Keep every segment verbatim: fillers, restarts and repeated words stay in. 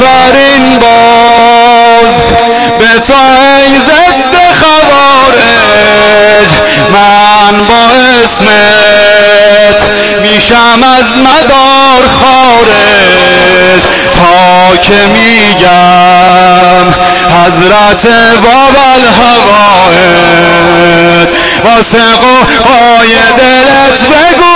آفرین باز به تو ای ضد خوارج، من با اسمت میشم از مدار خارج، تا که میگم حضرت بابالهوایت، واسه قوقای دلت بگو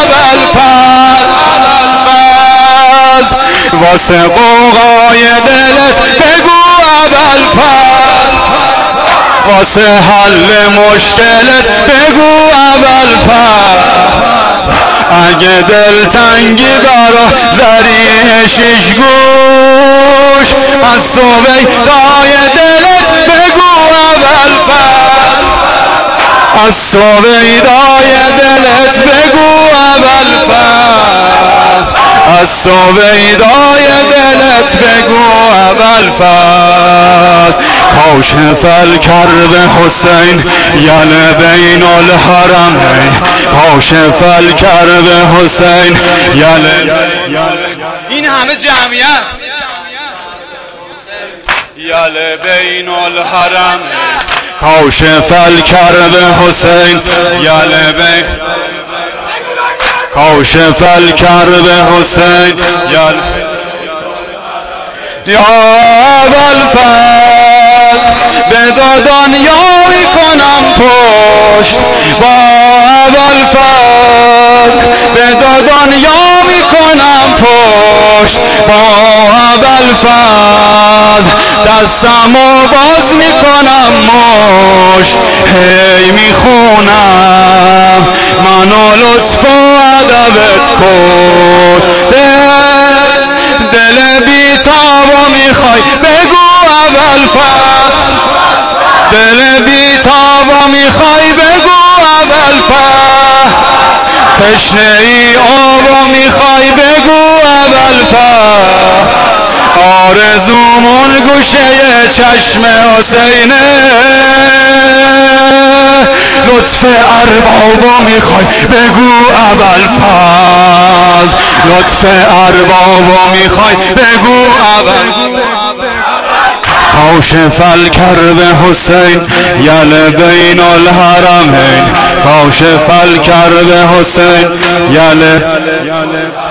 ابوالفضل، واسه قوقای دلت بگو ابوالفضل، واسه حل مشکلت بگو ابوالفضل، اگه دل تنگی برا زری شش گوش، از سویدای دلت بگو ابوالفضل، از سویدای دلت بگو ابوالفضل، از سویدای دلت بگو ابوالفضل. کاشف الکرب حسین یل بین الحرمین، کاشف الکرب حسین یل. این همه جمعیت یل بین الحرمین، کاشف الکرب حسین یل بین، کاشف الکرب حسین یل. یا ابوالفضل به دنیا میکنم پشت، با ابوالفضل به دنیا میکنم پشت، با ابوالفضل دستمو باز میکنم مشت، هی میخونم منو لطف و ادبت کش، دل بیتابو میخوای بگو ابوالفضل، دل بیتابو میخوای بگو ابوالفضل، تشنه ای آبو میخوای بگو ابوالفضل، آرزومون گوشه چشم حسینه، لطف اربابو میخوای بگو ابوالفضل، لطف اربابو میخوای بگو ابوالفضل. کاشف الکرب حسین یل بین الحرمین، کاشف الکرب حسین یل